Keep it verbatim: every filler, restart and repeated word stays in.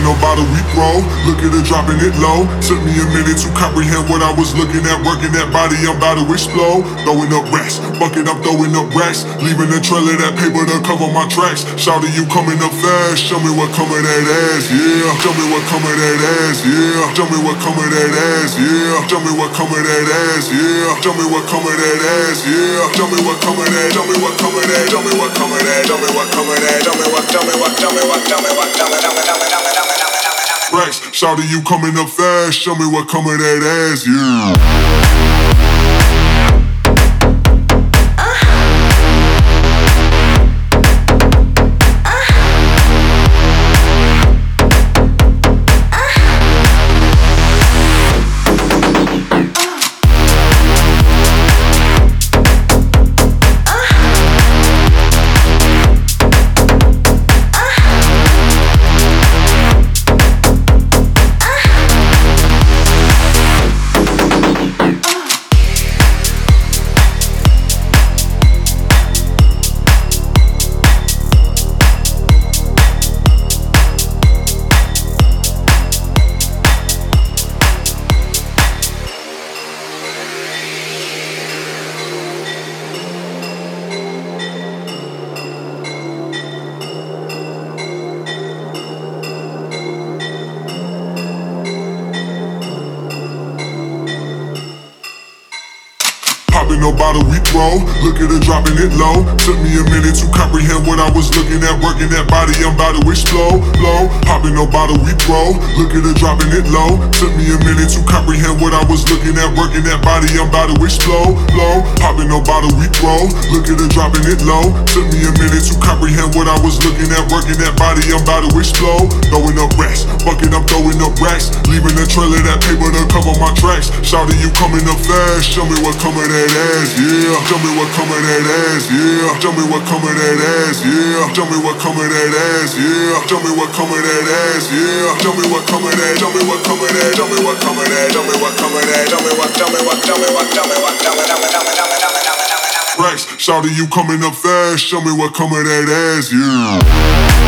Popping no bottle, we throw. Look at her dropping it low. Took me a minute to comprehend what I was looking at. Working that body, I'm about to explode. Throwing up racks, bucket up, throwing up racks. Leaving a trail of that paper to cover my tracks. Shouting, you coming up fast. Show me what come of that ass, yeah. Show me what come of that ass, yeah. Show me what come of that ass, yeah. Show me what come of that ass, yeah. Show me what come of that ass, yeah. Show me what come of that. Show me what come of that. Show me what come of that. Show me what come of that. Show me what. Show me what. Show me what. Show me what. Show me. Show me. Show me. Show me. Show me. Show me. Show me. Rex, shouting, you coming up fast. Show me what come of that ass, yeah. Popping no bottle, we throw. Look at her dropping it low. Took me a minute to comprehend what I was looking at. Working that body, I'm about to explode. Low, popping no bottle, we throw. Look at her dropping it low. Took me a minute to comprehend what I was looking at. Working that body, I'm about to explode. Low, popping no bottle, we throw. Look at her dropping it low. Took me a minute to comprehend what I was looking at. Working that body, I'm about to explode. Throwing up racks, bucket, I'm throwing up racks. Leaving a trail of that paper to cover my tracks. Shouting, you coming up fast. Show me what come of that ass, yeah. Show me what come of that ass, yeah. Show me what come of that ass, yeah. Show me what come of that ass, yeah. Show me what come of that ass, yeah. Show me what come of that. Show me what come of that. Show me what come of that. Show me what come of that. Show me what. Show me what. Show me what. Show me what. Show me. Show me. Show me. Show me. Show me. Show me. Show me. Rex, shouting, you coming up fast. Show me what come of that ass, yeah.